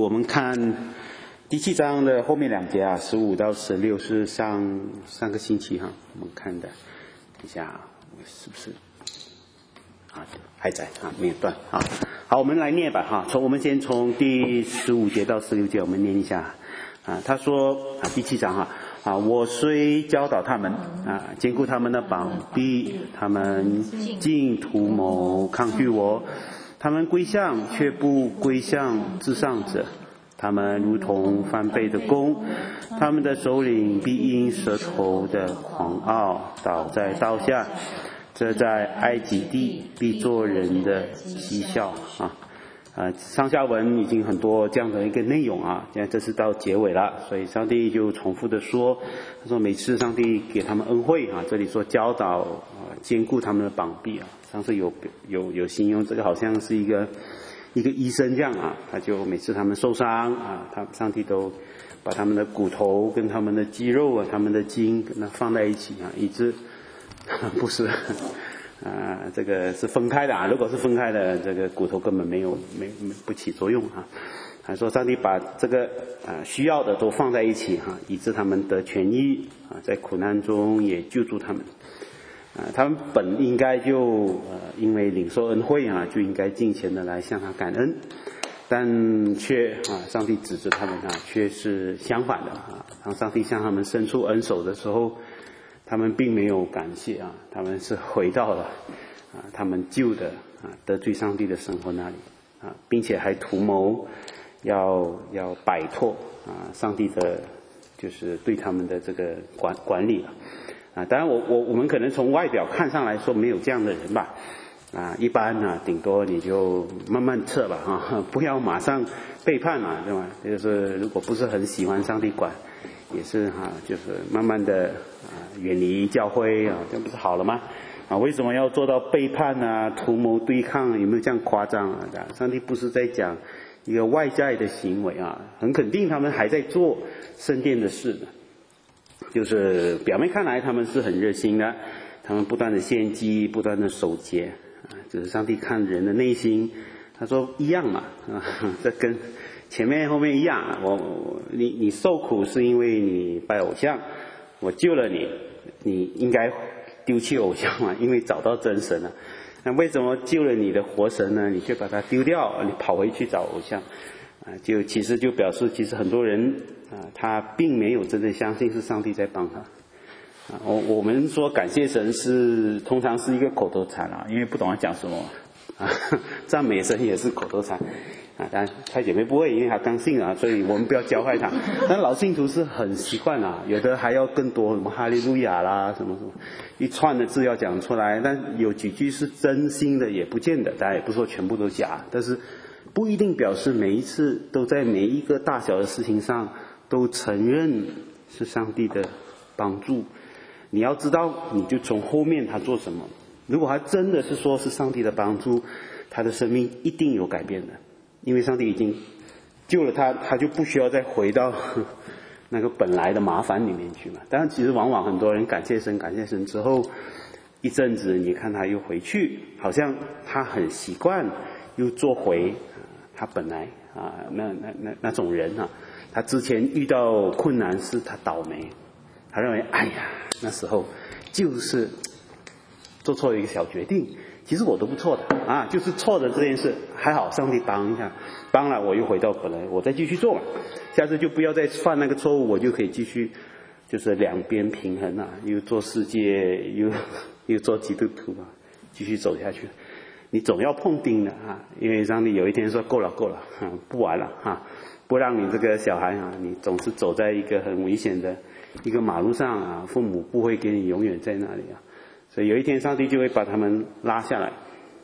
我们看第7章的后面2节啊，15到16是上个星期哈，我们看的。等一下是不是？啊，还在啊，没有断啊。好，我们来念吧哈。我们先从第15节到16节，我们念一下啊。他说啊，第7章啊，我虽教导他们啊，兼顾他们的膀臂，他们竟图谋抗拒我。他们归向却不归向至上者，他们如同翻倍的弓，他们的首领必因舌头的狂傲倒在刀下，这在埃及地必做人的嬉笑啊。上下文已经很多这样的一个内容啊，现在这是到结尾了，所以上帝就重复的说，他说每次上帝给他们恩惠啊，这里说教导兼顾他们的膀臂啊，上次有形容这个好像是一个医生这样啊，他就每次他们受伤啊，上帝都把他们的骨头跟他们的肌肉啊，他们的筋跟它放在一起啊，以致不是这个是分开的啊，如果是分开的，这个骨头根本不起作用啊。还说上帝把这个需要的都放在一起哈，以致他们得痊愈啊，在苦难中也救助他们。他们本应该就因为领受恩惠啊，就应该尽情的来向他感恩，但却上帝指着他们却是相反的啊。当上帝向他们伸出恩手的时候，他们并没有感谢啊，他们是回到了他们旧的得罪上帝的生活那里啊，并且还图谋要摆脱上帝的就是对他们的这个管理了。当然我们可能从外表看上来说没有这样的人吧，一般顶多你就慢慢测吧不要马上背叛嘛，对吧？就是如果不是很喜欢上帝管，也是就是慢慢的远离教会这不是好了吗？为什么要做到背叛图谋对抗？有没有这样夸张上帝不是在讲一个外在的行为很肯定他们还在做圣殿的事的。就是表面看来他们是很热心的，他们不断的献祭，不断的守节只是上帝看人的内心，他说一样嘛这跟前面后面一样，你受苦是因为你拜偶像，我救了你应该丢弃偶像嘛，因为找到真神了。那为什么救了你的活神呢？你却把它丢掉，你跑回去找偶像其实就表示其实很多人他并没有真正相信是上帝在帮他我们说感谢神是通常是一个口头禅因为不懂他讲什么赞美神也是口头禅当然他姐妹不会，因为他刚信所以我们不要教坏他。但老信徒是很习惯有的还要更多什么哈利路亚啦什么一串的字要讲出来，但有几句是真心的也不见得，当然也不是说全部都假，但是不一定表示每一次都在每一个大小的事情上都承认是上帝的帮助。你要知道你就从后面他做什么，如果他真的是说是上帝的帮助，他的生命一定有改变的，因为上帝已经救了他，他就不需要再回到那个本来的麻烦里面去嘛。但是其实往往很多人感谢神之后一阵子，你看他又回去，好像他很习惯又做回他本来那种人他之前遇到困难是他倒霉，他认为哎呀那时候就是做错了一个小决定，其实我都不错的就是错的这件事，还好上帝帮一下，帮了我又回到本来，我再继续做嘛，下次就不要再犯那个错误，我就可以继续就是两边平衡又做世界又做基督徒继续走下去。你总要碰钉的因为上帝有一天说够了不玩了不让你这个小孩你总是走在一个很危险的一个马路上父母不会给你永远在那里所以有一天上帝就会把他们拉下来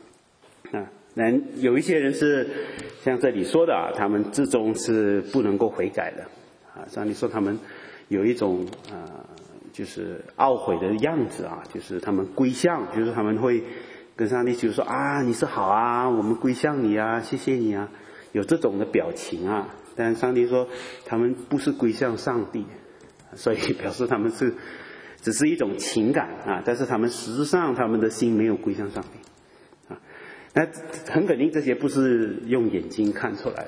有一些人是像这里说的他们至终是不能够悔改的上帝说他们有一种就是懊悔的样子就是他们归向，就是他们会跟上帝就说你是好我们归向你谢谢你有这种的表情但上帝说他们不是归向上帝，所以表示他们是只是一种情感但是他们实质上他们的心没有归向上帝那很肯定这些不是用眼睛看出来的，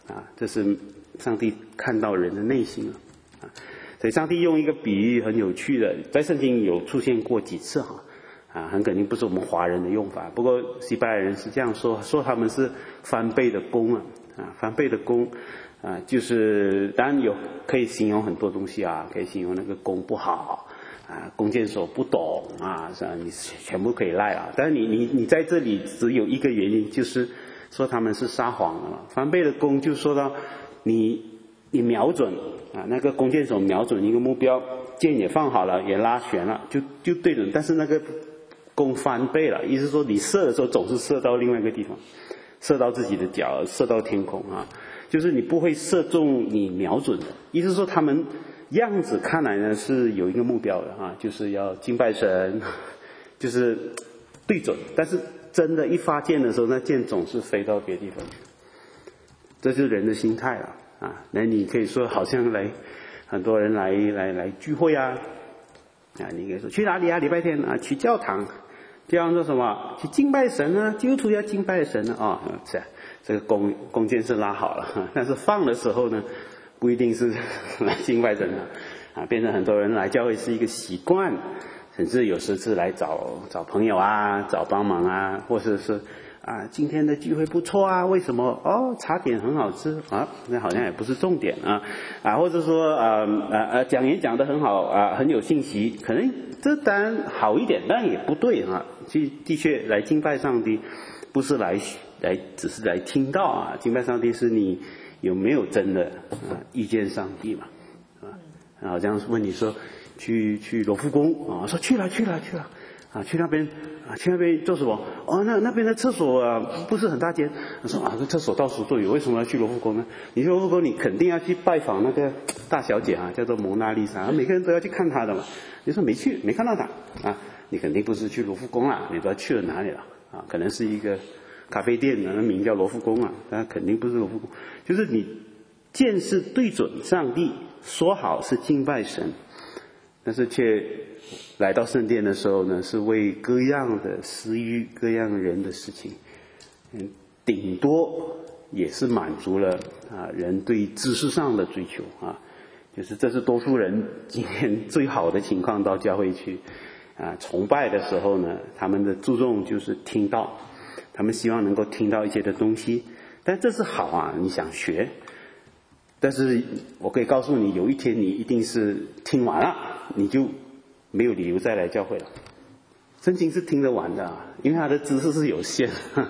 这是上帝看到人的内心所以上帝用一个比喻很有趣的，在圣经有出现过几次很肯定不是我们华人的用法，不过西班牙人是这样说他们是翻倍的功翻倍的功就是当然有可以形容很多东西可以形容那个功不好弓箭手不懂你全部可以赖但是你在这里只有一个原因，就是说他们是撒谎了。翻倍的功就说到你瞄准那个弓箭手瞄准一个目标，箭也放好了，也拉弦了，就对准，但是那个功翻倍了，意思说你射的时候总是射到另外一个地方，射到自己的脚，射到天空就是你不会射中你瞄准的。意思说他们样子看来呢是有一个目标的就是要敬拜神，就是对准，但是真的一发箭的时候，那箭总是飞到别的地方去。这就是人的心态了那你可以说好像很多人来聚会你可以说去哪里礼拜天去教堂，教堂说什么？去敬拜神基督徒要敬拜神这个弓箭是拉好了但是放的时候呢不一定是来敬拜神变成很多人来教会是一个习惯，甚至有时是来找朋友找帮忙或者是今天的聚会不错为什么茶点很好吃那好像也不是重点或者说讲演讲得很好很有信息，可能这当然好一点，但也不对的确来敬拜上帝不是来只是来听到敬拜上帝是你有没有真的遇见上帝嘛好像问你说去罗浮宫说去了去那边做什么那边的厕所不是很大间，他说这厕所到处都有，为什么要去罗浮宫呢？你去罗浮宫你肯定要去拜访那个大小姐叫做蒙娜丽莎，每个人都要去看她的嘛。你说没去，没看到她你肯定不是去罗浮宫你不知道去了哪里了可能是一个咖啡店那名叫罗浮宫但肯定不是罗浮宫。就是你箭是对准上帝，说好是敬拜神，但是却来到圣殿的时候呢，是为各样的私欲、各样人的事情，顶多也是满足了人对知识上的追求就是这是多数人今天最好的情况，到教会去崇拜的时候呢，他们的注重就是听到，他们希望能够听到一些的东西，但这是好你想学，但是我可以告诉你，有一天你一定是听完了，你就没有理由再来教会了。圣经是听得完的因为它的知识是有限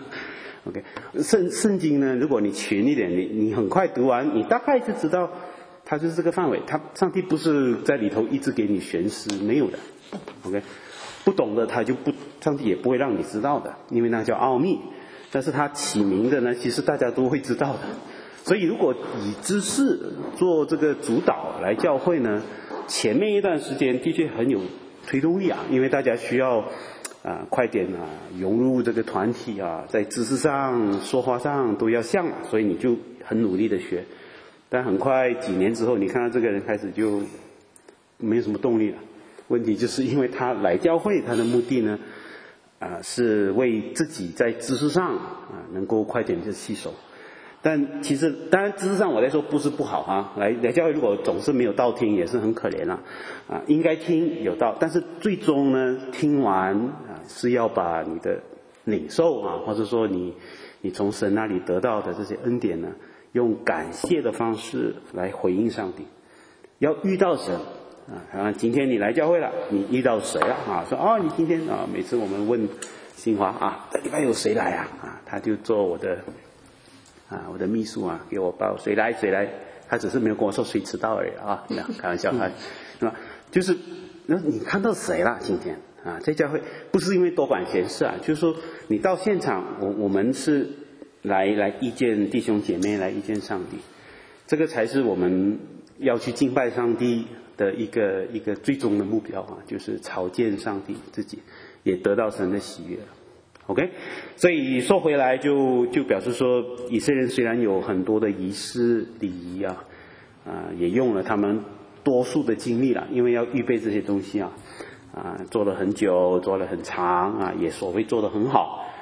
OK， 圣经呢，如果你勤一点，你很快读完，你大概就知道它就是这个范围。上帝不是在里头一直给你悬思，没有的 OK， 不懂的上帝也不会让你知道的，因为那叫奥秘。但是他起名的呢，其实大家都会知道的。所以如果以知识做这个主导来教会呢，前面一段时间的确很有推动力因为大家需要快点融入这个团体在知识上说话上都要像所以你就很努力的学。但很快几年之后，你看到这个人开始就没有什么动力了。问题就是因为他来教会，他的目的呢是为自己在知识上能够快点就吸收。但其实当然知识上我来说不是不好来教会如果总是没有道听也是很可怜应该听有道，但是最终呢听完是要把你的领受或者说你从神那里得到的这些恩典呢，用感谢的方式来回应上帝。要遇到神今天你来教会了，你遇到谁了说你今天每次我们问新华这礼拜有谁来他就做我的秘书给我报谁来，他只是没有跟我说谁迟到而已开玩笑是吧？就是你看到谁了今天在教会，不是因为多管闲事就是说你到现场，我们是来遇见弟兄姐妹，来遇见上帝，这个才是我们要去敬拜上帝的一个最终的目标就是朝见上帝，自己也得到神的喜悦。OK， 所以说回来就表示说，以色列人虽然有很多的仪式礼仪也用了他们多数的精力了，因为要预备这些东西做了很久，做了很长也所谓做得很好，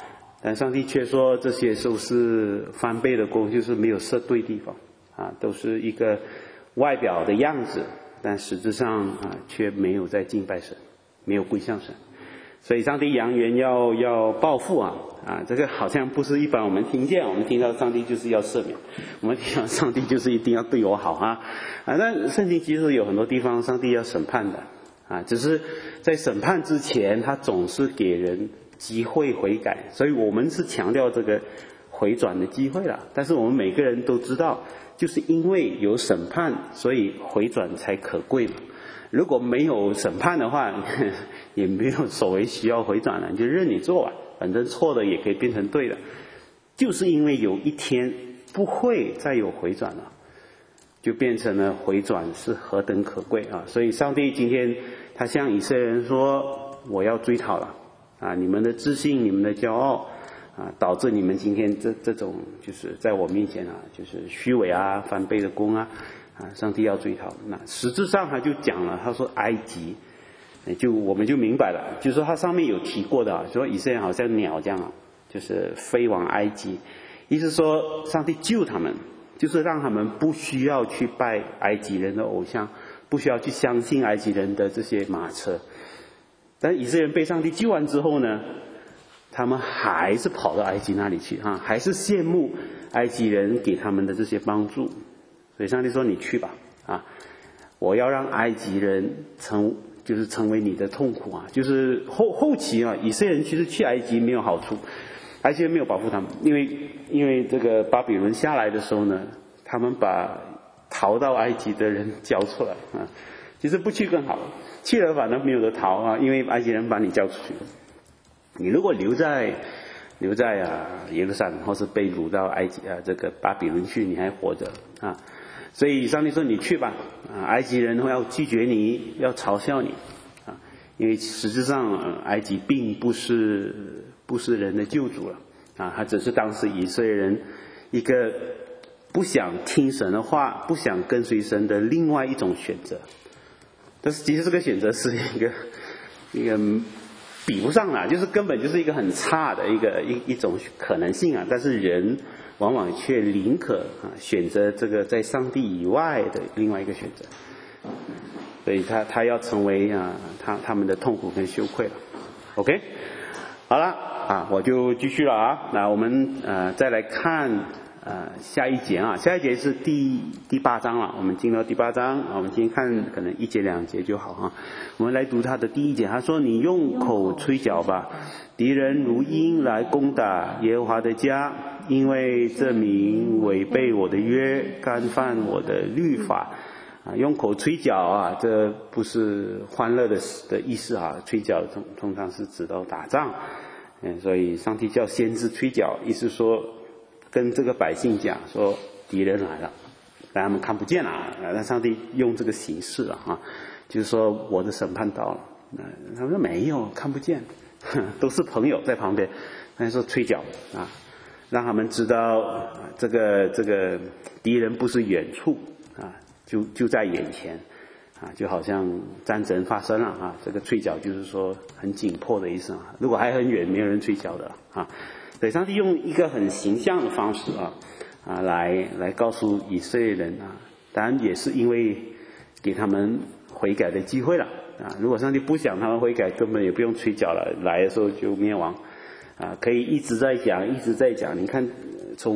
但上帝却说这些都是翻倍的功，就是没有设对地方啊，都是一个外表的样子，但实质上啊却没有在敬拜神，没有归向神。所以上帝扬言要报复啊，这个好像不是一般我们听见，我们听到上帝就是要赦免，我们听到上帝就是一定要对我好啊，但圣经其实有很多地方上帝要审判的啊，只是在审判之前，他总是给人机会悔改，所以我们是强调这个回转的机会了。但是我们每个人都知道，就是因为有审判，所以回转才可贵嘛。如果没有审判的话，也没有所谓需要回转了，你就任你做吧，反正错的也可以变成对的。就是因为有一天不会再有回转了，就变成了回转是何等可贵啊！所以上帝今天他向以色列人说：“我要追讨了啊！你们的自信，你们的骄傲啊，导致你们今天这种就是在我面前啊，就是虚伪啊、翻倍的功啊。”上帝要追讨。那实质上他就讲了，他说埃及，我们就明白了，就是说他上面有提过的，说以色列人好像鸟这样啊，就是飞往埃及，意思说上帝救他们，就是让他们不需要去拜埃及人的偶像，不需要去相信埃及人的这些马车。但以色列人被上帝救完之后呢，他们还是跑到埃及那里去啊，还是羡慕埃及人给他们的这些帮助。所以上帝说你去吧啊，我要让埃及人成为你的痛苦啊，就是后期啊，以色列人其实去埃及没有好处，埃及人没有保护他们，因为这个巴比伦下来的时候呢，他们把逃到埃及的人交出来啊，其实不去更好，去了反正没有得逃啊，因为埃及人把你交出去，你如果留在耶路撒冷，或是被掳到埃及这个巴比伦去，你还活着啊。所以上帝说你去吧啊，埃及人要拒绝你，要嘲笑你啊，因为实质上埃及并不是人的救主了啊，他只是当时以色列人一个不想听神的话，不想跟随神的另外一种选择。但是其实这个选择是一个比不上啦，就是根本就是一个很差的一种可能性啊，但是人往往却宁可选择这个在上帝以外的另外一个选择，所以他要成为他们的痛苦跟羞愧了。OK， 好了啊，我就继续了啊。那我们再来看下一节啊，下一节是第8章了。我们进到第8章啊，我们今天看可能1节2节就好啊。我们来读他的第1节，他说：“你用口吹角吧，敌人如鹰来攻打耶和华的家，因为这民违背我的约，干犯我的律法。”用口吹角啊，这不是欢乐的意思啊，吹角通常是指到打仗，所以上帝叫先知吹角，意思说跟这个百姓讲说敌人来了，但他们看不见了，但上帝用这个形式了啊，就是说我的审判到了。他们说没有，看不见，都是朋友在旁边，但是说吹角啊，让他们知道这个敌人不是远处啊，就在眼前啊，就好像战争发生了啊，这个吹角就是说很紧迫的意思啊，如果还很远，没有人吹角的啊。对，上帝用一个很形象的方式来告诉以色列人啊，当然也是因为给他们悔改的机会了啊。如果上帝不想他们悔改，根本也不用吹角了，来的时候就灭亡啊，可以一直在讲，一直在讲。你看从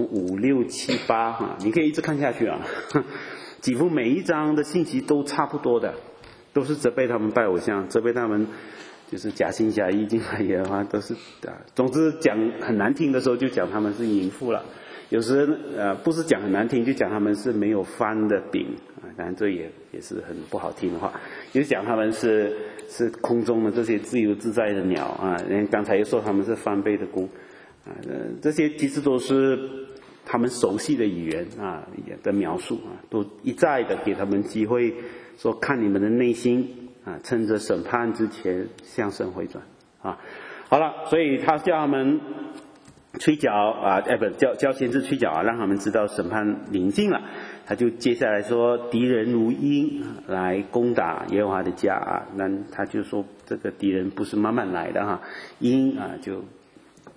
5、6、7、8你可以一直看下去啊，几乎每一章的信息都差不多的，都是责备他们拜偶像，责备他们就是假心假意敬拜耶和华，都是总之讲很难听的时候就讲他们是淫妇了，有时不是讲很难听，就讲他们是没有翻的饼啊，当然这也是很不好听的话，就讲他们是空中的这些自由自在的鸟啊，刚才又说他们是翻倍的弓啊，这些其实都是他们熟悉的语言啊的描述啊，都一再的给他们机会说看你们的内心啊，趁着审判之前向神回转啊。好了，所以他叫他们吹角啊，叫先知吹角啊，让他们知道审判临近了。他就接下来说敌人如鹰来攻打耶和华的家啊，那他就说这个敌人不是慢慢来的哈，鹰啊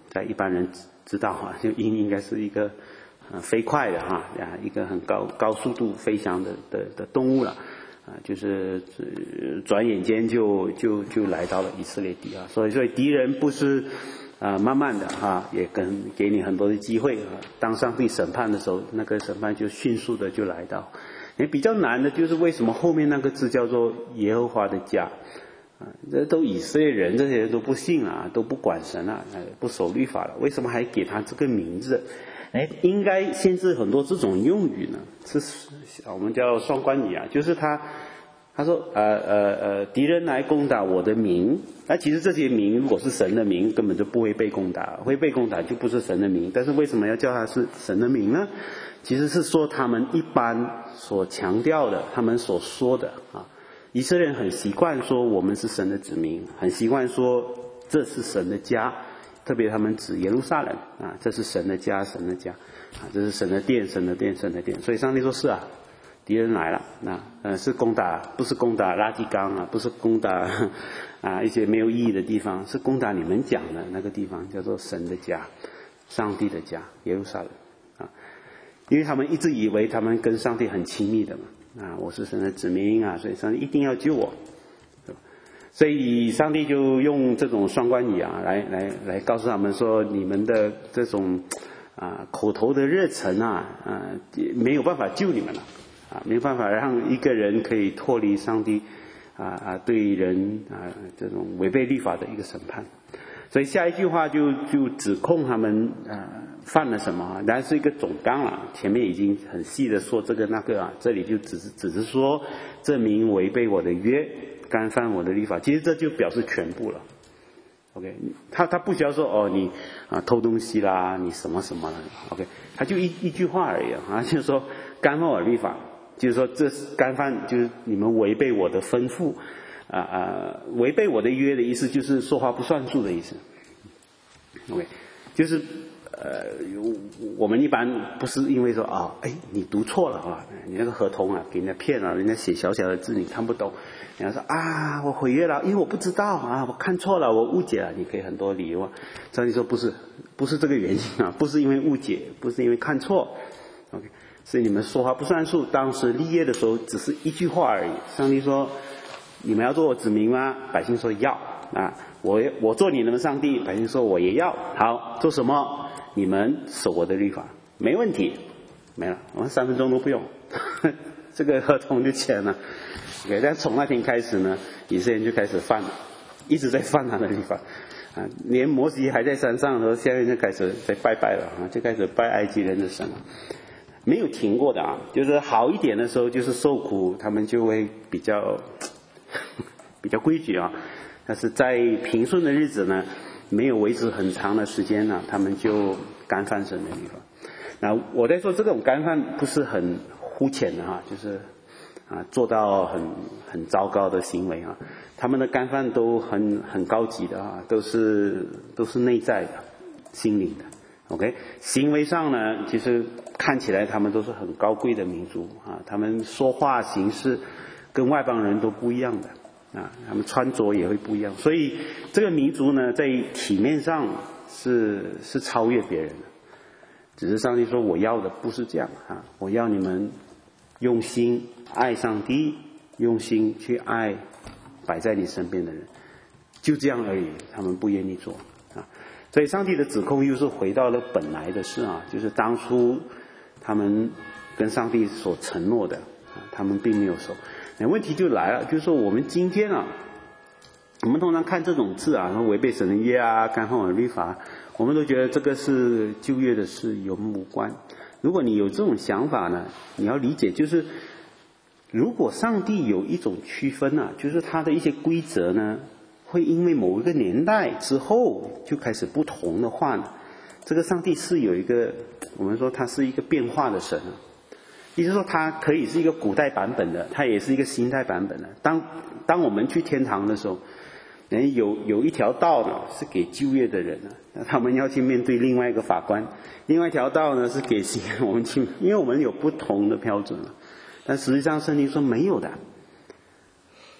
在一般人知道哈，就鹰应该是一个飞快的哈一个很高速度飞翔的动物了就是转眼间就来到了以色列地所以敌人不是慢慢的也给你很多的机会当上帝审判的时候，那个审判就迅速的就来到。比较难的就是为什么后面那个字叫做耶和华的家这都以色列人，这些人都不信都不管神不守律法了，为什么还给他这个名字？应该限制很多这种用语呢，是我们叫双关语就是他说敌人来攻打我的名，其实这些名如果是神的名根本就不会被攻打，会被攻打就不是神的名，但是为什么要叫他是神的名呢？其实是说他们一般所强调的，他们所说的以色列人很习惯说我们是神的子民，很习惯说这是神的家，特别他们指耶路撒冷这是神的家，神的家这是神的殿，神的殿，神的殿。所以上帝说是敌人来了是攻打，不是攻打垃圾缸不是攻打一些没有意义的地方，是攻打你们讲的那个地方，叫做神的家，上帝的家，耶路撒冷因为他们一直以为他们跟上帝很亲密的嘛我是神的子民所以上帝一定要救我，所以上帝就用这种双关语来告诉他们说，你们的这种口头的热忱没有办法救你们了没有办法让一个人可以脱离上帝对人这种违背律法的一个审判。所以下一句话就指控他们犯了什么，当然是一个总纲了，前面已经很细的说这个那个这里就只是说证明违背我的约，干犯我的律法，其实这就表示全部了。OK， 他不需要说你偷东西啦，你什么什么了 ，OK， 他就一句话而已就是说干犯我的律法，就是说这是干犯，就是你们违背我的吩咐违背我的约的意思就是说话不算数的意思。OK， 就是我们一般不是因为说你读错了你那个合同给人家骗了，人家写小小的字你看不懂，人家说我毁约了，因为我不知道我看错了，我误解了，你可以很多理由上帝说不是这个原因不是因为误解，不是因为看错 OK， 是你们说话不算数，当时立约的时候只是一句话而已。上帝说你们要做我子民吗？百姓说要我做你们的上帝，百姓说我也要。好，做什么？你们守我的律法，没问题，没了，我们3分钟都不用这个合同就签了。OK， 但从那天开始呢，以色列人就开始犯了，一直在犯他的律法连摩西还在山上的时候，现在就开始在拜拜了就开始拜埃及人的神了，没有停过的就是好一点的时候就是受苦，他们就会比较规矩但是在平顺的日子呢，没有维持很长的时间呢，他们就干犯神的律法。那我在说这种干犯不是很肤浅的就是做到很糟糕的行为他们的干犯都很高级的都是内在的，心灵的。OK， 行为上呢，其实看起来他们都是很高贵的民族他们说话行事跟外邦人都不一样的他们穿着也会不一样，所以这个民族呢，在体面上是超越别人的。只是上帝说我要的不是这样我要你们用心爱上帝，用心去爱摆在你身边的人，就这样而已，他们不愿意做所以上帝的指控又是回到了本来的事就是当初他们跟上帝所承诺的他们并没有守。那问题就来了，就是说我们今天我们通常看这种字违背神的约干犯我的律法，我们都觉得这个是旧约的事，与我们无关。如果你有这种想法呢，你要理解就是如果上帝有一种区分就是他的一些规则呢会因为某一个年代之后就开始不同的话呢，这个上帝是有一个，我们说他是一个变化的神意思说他可以是一个古代版本的，他也是一个新代版本的。当我们去天堂的时候，有一条道呢是给旧约的人他们要去面对另外一个法官，另外一条道呢是给我们去，因为我们有不同的标准但实际上圣经说没有的，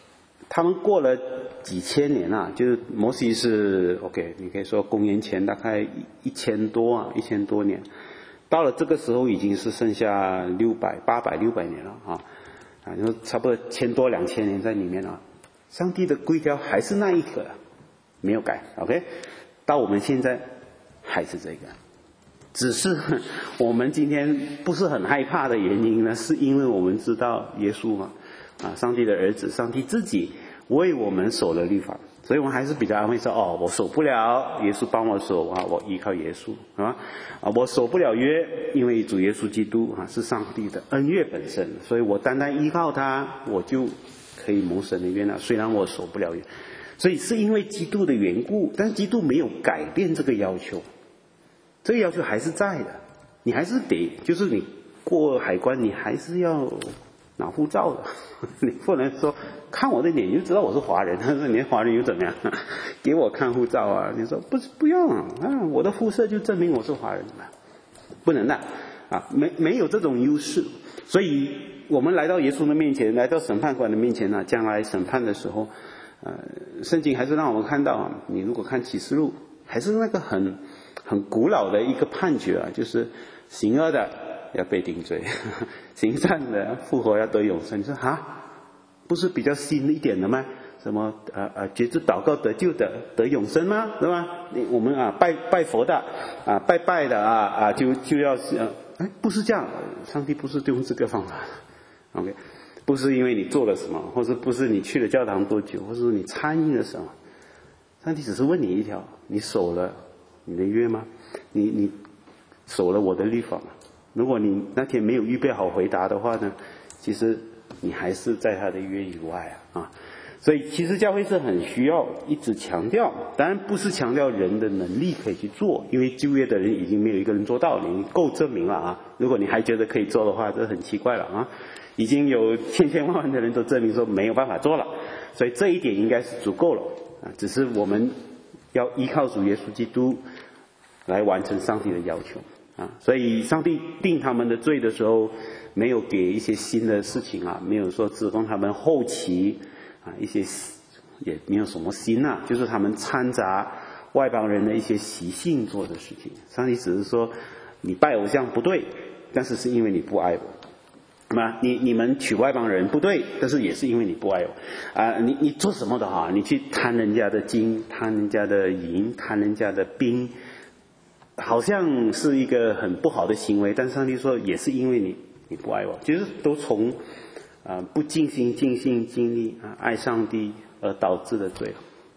他们过了几千年啊，就是摩西是 OK， 你可以说公元前大概1000多年，到了这个时候已经是剩下800-600年了啊，你说差不多1000多2000年在里面了，上帝的规条还是那一个，没有改 OK， 到我们现在还是这个，只是我们今天不是很害怕的原因呢，是因为我们知道耶稣嘛，上帝的儿子，上帝自己为我们守了律法，所以我们还是比较安慰说，我守不了，耶稣帮我守啊，我依靠耶稣我守不了约，因为主耶稣基督是上帝的恩约本身，所以我单单依靠他，我就可以蒙神的约了，虽然我守不了约，所以是因为基督的缘故，但是基督没有改变这个要求，这个要求还是在的，你还是得，就是你过海关你还是要拿护照的，你不能说看我的脸就知道我是华人，但是你华人又怎么样？给我看护照啊？你说不用我的肤色就证明我是华人嘛？不能的没有这种优势，所以我们来到耶稣的面前，来到审判官的面前将来审判的时候，圣经还是让我们看到你如果看启示录，还是那个很古老的一个判决就是行恶的要被定罪，行善的复活要得永生。你说不是比较新一点的吗？什么觉知祷告得救的得永生吗？对吧？我们拜佛的拜的就要不是这样，上帝不是用这个方法 OK， 不是因为你做了什么，或者不是你去了教堂多久，或者说你参与了什么，上帝只是问你一条，你守了你的约吗？你守了我的律法吗？如果你那天没有预备好回答的话呢，其实你还是在他的约以外所以其实教会是很需要一直强调，当然不是强调人的能力可以去做，因为旧约的人已经没有一个人做到，你够证明了如果你还觉得可以做的话，这很奇怪了已经有千万的人都证明说没有办法做了，所以这一点应该是足够了只是我们要依靠主耶稣基督来完成上帝的要求所以上帝定他们的罪的时候，没有给一些新的事情没有说只供他们后期一些也没有什么新就是他们掺杂外邦人的一些习性做的事情。上帝只是说你拜偶像不对，但是是因为你不爱我。你们娶外邦人不对，但是也是因为你不爱我你做什么的你去贪人家的金，贪人家的银，贪人家的兵，好像是一个很不好的行为，但是上帝说也是因为你不爱我，就是都从不尽心尽力爱上帝而导致的罪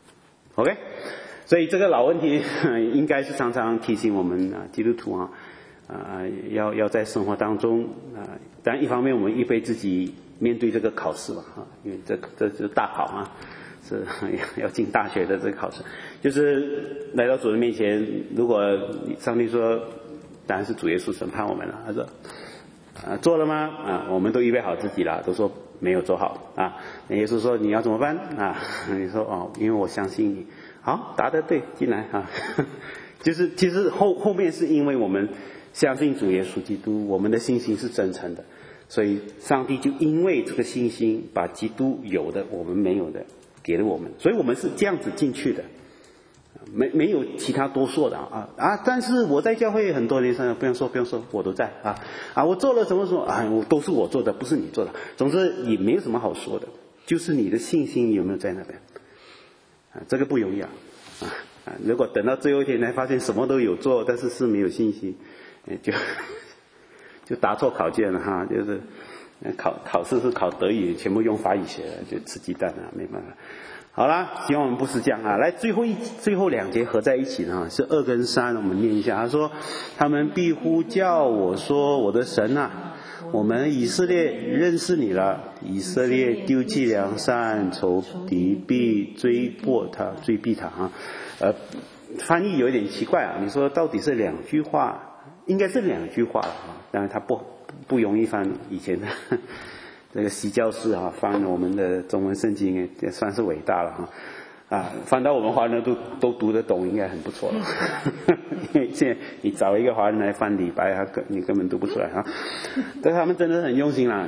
OK， 所以这个老问题应该是常常提醒我们基督徒要在生活当中当然一方面我们预备自己面对这个考试吧因为这是大考是要进大学的这个考试，就是来到主的面前，如果上帝说当然是主耶稣审判我们了，他说做了吗我们都预备好自己了，都说没有做好耶稣说你要怎么办你说因为我相信你，好，答得对，进来就是其实后面是因为我们相信主耶稣基督，我们的信心是真诚的，所以上帝就因为这个信心把基督有的我们没有的给了我们，所以我们是这样子进去的，没有其他多说的但是我在教会很多年上不用说我都在我做了什么我都是我做的，不是你做的，总之也没有什么好说的，就是你的信心有没有在那边这个不容易如果等到最后一天才发现什么都有做，但是没有信心就答错考卷了就是考试是考德语，全部用法语写的，就吃鸡蛋没办法。好啦，希望我们不是这样来最后两节合在一起呢是2跟3，我们念一下。他说他们必呼叫我说我的神我们以色列认识你了，以色列丢弃良善，仇敌必追逼他翻译有点奇怪你说到底是2句话，应该是2句话当然它不容易翻，以前的这个西教士翻我们的中文圣经也算是伟大了翻到我们华人都读得懂，应该很不错了因为现在你找一个华人来翻李白你根本读不出来但他们真的很用心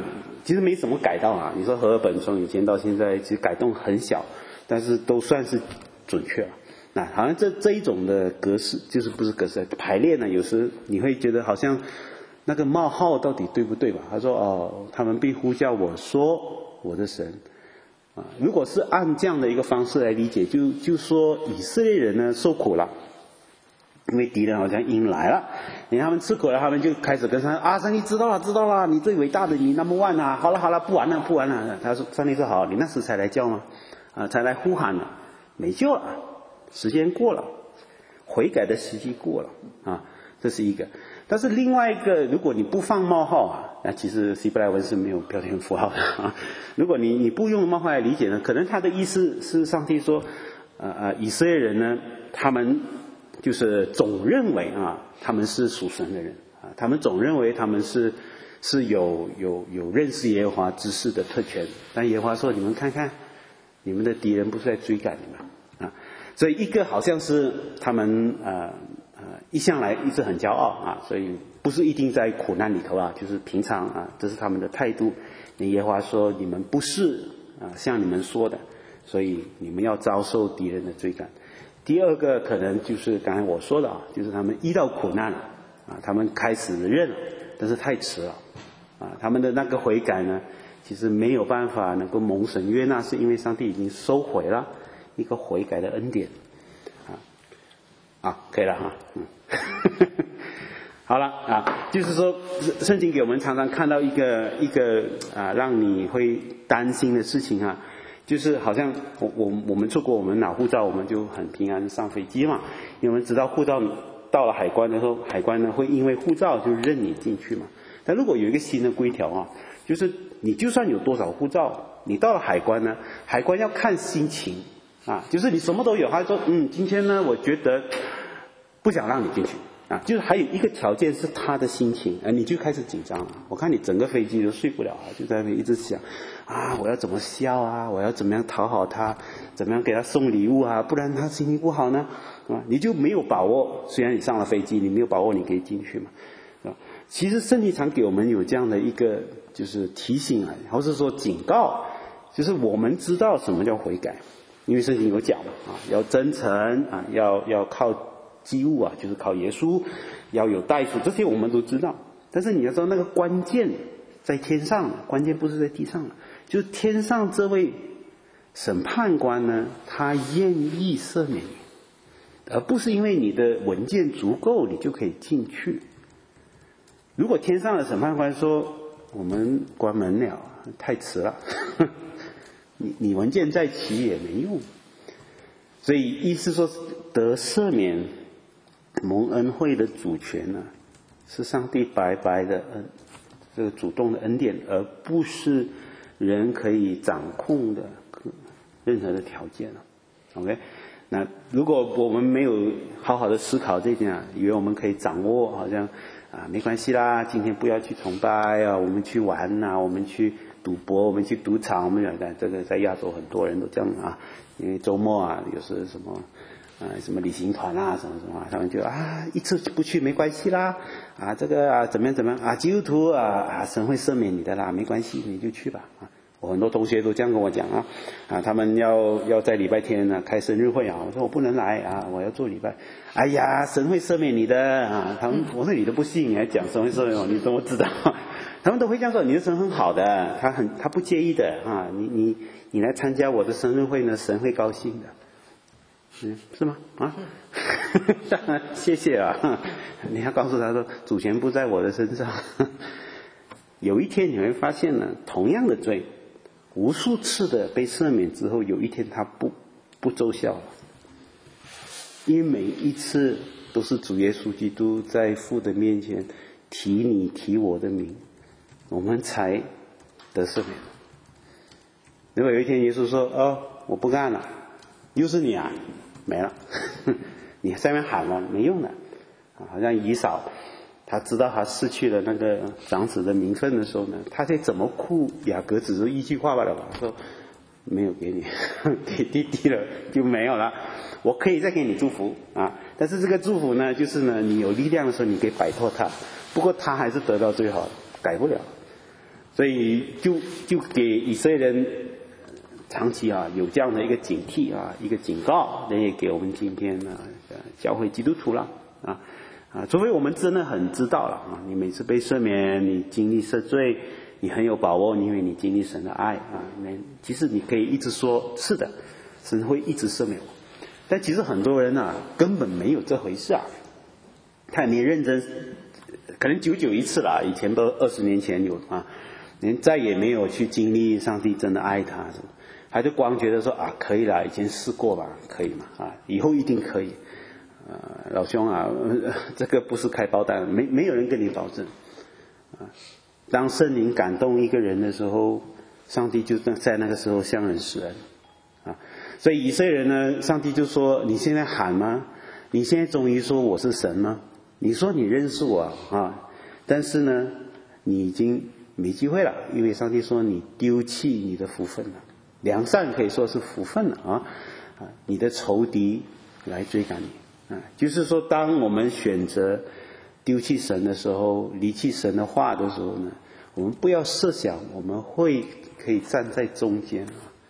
其实没怎么改到啊。你说和合本从以前到现在，其实改动很小，但是都算是准确了。那好像这一种的格式，就是不是格式排列呢？有时你会觉得好像那个冒号到底对不对吧？他说他们必呼叫我说我的神啊。如果是按这样的一个方式来理解，就说以色列人呢受苦了。因为敌人好像迎来了，你看他们吃苦了，他们就开始跟上上帝知道了，你最伟大的，你number one啊，好了，不玩了。他说上帝说好，你那时才来叫吗？才来呼喊了，没救了，时间过了，悔改的时机过了啊，这是一个。但是另外一个，如果你不放冒号那其实希伯来文是没有标点符号的啊。如果你不用冒号来理解呢，可能他的意思是上帝说，以色列人呢，他们就是总认为他们是属神的人他们总认为他们是有认识耶和华之事的特权，但耶和华说你们看看，你们的敌人不是在追赶你们所以一个好像是他们一向来一直很骄傲所以不是一定在苦难里头就是平常这是他们的态度。耶和华说你们不是像你们说的，所以你们要遭受敌人的追赶。第二个可能就是刚才我说的就是他们遇到苦难了他们开始认了，但是太迟了他们的那个悔改呢，其实没有办法能够蒙神悦纳，是因为上帝已经收回了一个悔改的恩典可以了好了就是说圣经给我们常常看到一个让你会担心的事情就是好像我们做过我们拿护照，我们就很平安上飞机嘛，因为我们知道护照到了海关的时候，海关呢会因为护照就认你进去嘛。但如果有一个新的规条就是你就算有多少护照，你到了海关呢，海关要看心情就是你什么都有，他说今天呢我觉得不想让你进去就是还有一个条件是他的心情你就开始紧张了。我看你整个飞机都睡不了就在那边一直想我要怎么笑我要怎么样讨好他，怎么样给他送礼物不然他心情不好呢你就没有把握。虽然你上了飞机，你没有把握你可以进去嘛其实圣经常给我们有这样的一个就是提醒或是说警告，就是我们知道什么叫悔改，因为圣经有讲要真诚要靠祭物就是靠耶稣，要有代赎，这些我们都知道。但是你要知道那个关键在天上，关键不是在地上就是天上这位审判官呢，他愿意赦免你，而不是因为你的文件足够你就可以进去。如果天上的审判官说我们关门了，太迟了你文件再齐也没用。所以意思说得赦免蒙恩惠的主权是上帝白白的这个主动的恩典，而不是人可以掌控的任何的条件OK， 那如果我们没有好好的思考这一点以为我们可以掌握，好像没关系啦，今天不要去崇拜我们去玩我们去赌博，我们去赌场，我们这个在亚洲很多人都这样因为周末有时什么什么旅行团什么他们就一次不去没关系啦这个怎么样基督徒神会赦免你的啦，没关系你就去吧我很多同学都这样跟我讲他们要在礼拜天开生日会我说我不能来我要做礼拜。哎呀神会赦免你的他们我说你都不信，你还讲神会赦免我，你怎么知道他们都会这样说，你的神很好的，他不介意的你来参加我的生日会呢，神会高兴的是吗当然谢谢你要告诉他说主权不在我的身上有一天你会发现呢，同样的罪无数次的被赦免之后，有一天它不奏效了，因为每一次都是主耶稣基督在父的面前提你提我的名，我们才得赦免。如果有一天耶稣说我不干了，又是你没了你在那边喊了没用的好像以扫他知道他失去了那个长子的名分的时候呢，他得怎么哭雅各只是一句话罢了吧，说没有给你给弟弟了就没有了，我可以再给你祝福但是这个祝福呢，就是呢你有力量的时候你可以摆脱他，不过他还是得到最好的，改不了所以就给以色列人长期有这样的一个警惕一个警告，也给我们今天教会基督徒了除非我们真的很知道了你每次被赦免，你经历赦罪，你很有把握，因为你经历神的爱其实你可以一直说是的，神会一直赦免我。但其实很多人根本没有这回事他也没认真，可能久久一次了，以前都20年前有连再也没有去经历上帝真的爱他，他就光觉得说可以了，以前试过吧，可以嘛以后一定可以老兄这个不是开包单，没有人跟你保证当圣灵感动一个人的时候，上帝就在那个时候向人施恩所以以色列人呢，上帝就说你现在喊吗？你现在终于说我是神吗？你说你认识我但是呢你已经没机会了，因为上帝说你丢弃你的福分了，良善可以说是福分了你的仇敌来追赶你就是说当我们选择丢弃神的时候，离弃神的话的时候呢，我们不要设想我们可以站在中间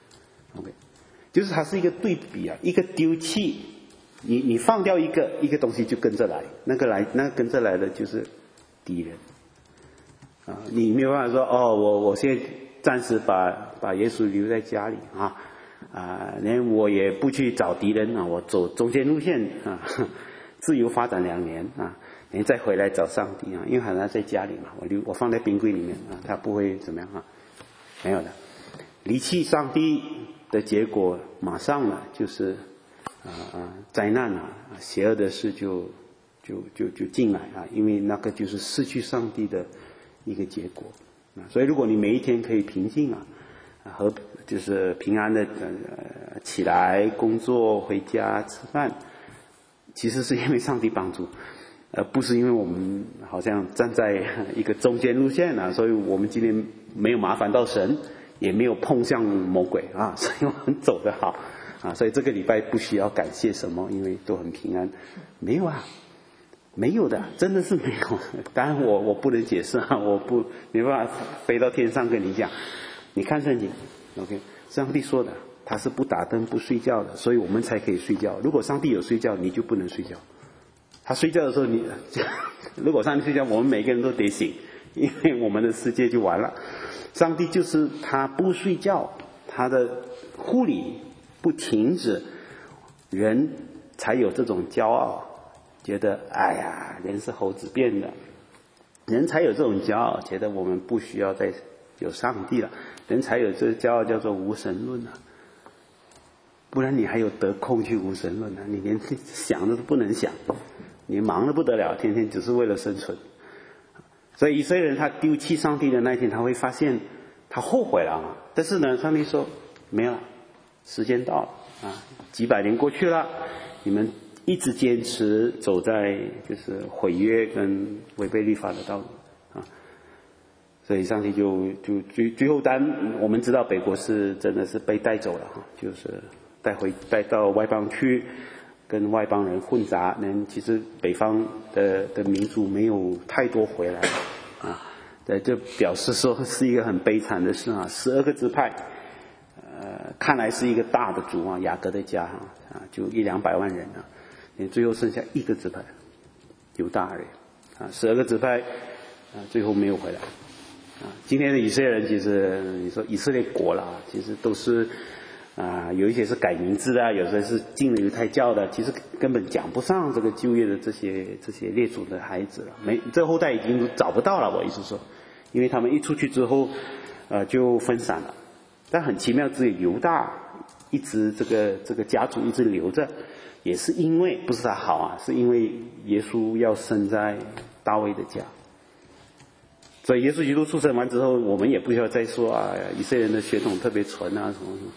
OK， 就是它是一个对比一个丢弃，你放掉一个东西就跟着来，那个跟着来的就是敌人你没有办法说我现在暂时把耶稣留在家里连我也不去找敌人我走中间路线自由发展2年连再回来找上帝因为好像在家里嘛，我放在冰柜里面他不会怎么样没有的。离弃上帝的结果马上就是灾难邪恶的事就进来因为那个就是失去上帝的一个结果所以如果你每一天可以平静和就是平安的起来工作回家吃饭，其实是因为上帝帮助，不是因为我们好像站在一个中间路线所以我们今天没有麻烦到神，也没有碰向魔鬼所以我们走得好所以这个礼拜不需要感谢什么，因为都很平安。没有没有的，真的是没有。当然我不能解释没办法飞到天上跟你讲。你看圣经 OK， 上帝说的他是不打灯不睡觉的，所以我们才可以睡觉。如果上帝有睡觉，你就不能睡觉。他睡觉的时候如果上帝睡觉，我们每个人都得醒，因为我们的世界就完了。上帝就是他不睡觉，他的护理不停止，人才有这种骄傲，觉得哎呀人是猴子变的，人才有这种骄傲，觉得我们不需要再有上帝了，人才有这个骄傲，叫做无神论不然你还有得空去无神论你连想的都不能想，你忙得不得了，天天只是为了生存。所以以色列人他丢弃上帝的那一天，他会发现他后悔了但是呢上帝说没有了，时间到了几百年过去了，你们一直坚持走在就是毁约跟违背律法的道路所以上帝就最后我们知道北国是真的是被带走了就是带到外邦去跟外邦人混杂，其实北方的民族没有太多回来这表示说是一个很悲惨的事12个支派看来是一个大的族雅各的家就100-200万人最后剩下一个支派犹大而已12个支派最后没有回来今天的以色列人其实你说以色列国了其实都是有一些是改名字的，有些是进了犹太教的，其实根本讲不上这个就业的这些列祖的孩子了，这后代已经找不到了，我意思说，因为他们一出去之后就分散了。但很奇妙，只有犹大一直这个家族一直留着，也是因为不是他好是因为耶稣要生在大卫的家。所以耶稣基督出生完之后，我们也不需要再说以色列人的血统特别纯什么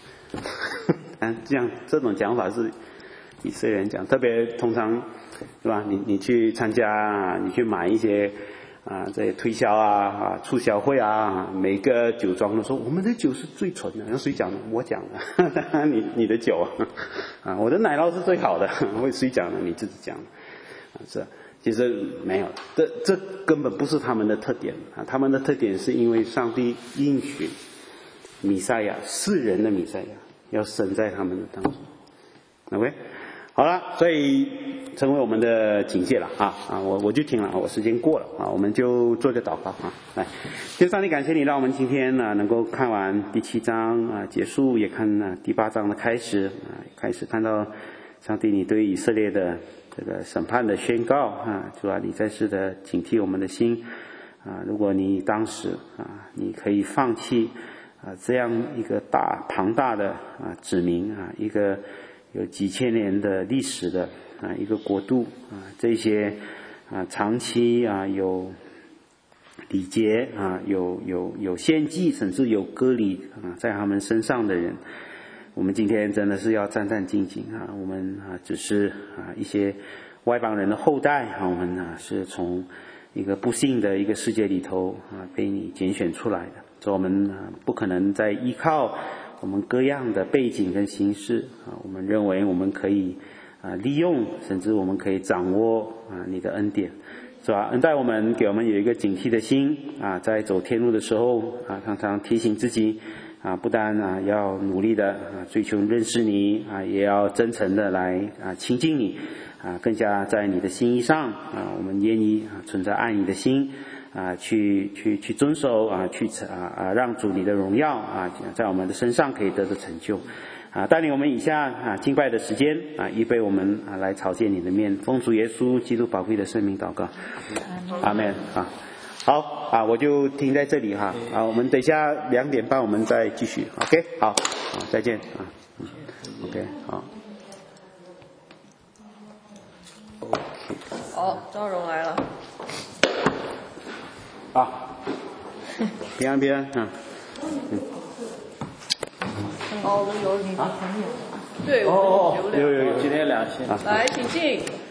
这种讲法是以色列人讲，特别通常是吧？你去参加你去买一些这些推销促销会每个酒庄都说我们的酒是最纯的，那谁讲的？我讲的你的酒我的奶酪是最好的，谁讲的？你自己讲的是其实没有，这根本不是他们的特点啊！他们的特点是因为上帝应许弥赛亚，世人的弥赛亚要生在他们的当中。OK， 好了，所以成为我们的警戒了我就停了，我时间过了我们就做个祷告来，天上帝感谢你，让我们今天能够看完第7章结束，也看第8章的开始开始看到上帝你对以色列的这个审判的宣告主啊，你再次的警惕我们的心如果你当时你可以放弃这样一个庞大的子民一个有几千年的历史的一个国度这些长期有礼节有献祭，甚至有割礼在他们身上的人，我们今天真的是要战战兢兢我们只是一些外邦人的后代我们是从一个不幸的一个世界里头被你拣选出来的，所以我们不可能再依靠我们各样的背景跟形式我们认为我们可以利用，甚至我们可以掌握你的恩典，是吧？恩待我们，给我们有一个警惕的心在走天路的时候常常提醒自己不但要努力的追求认识你也要真诚的来亲近你更加在你的心意上我们愿意存着爱你的心去遵守去让主你的荣耀在我们的身上可以得到成就带领我们以下敬拜的时间预备我们来朝见你的面，奉主耶稣基督宝贵的圣名祷告，阿们好我就停在这里我们等一下2点半我们再继续 OK 好再见OK 好赵荣来了平安有你的朋友对有今天2天来请进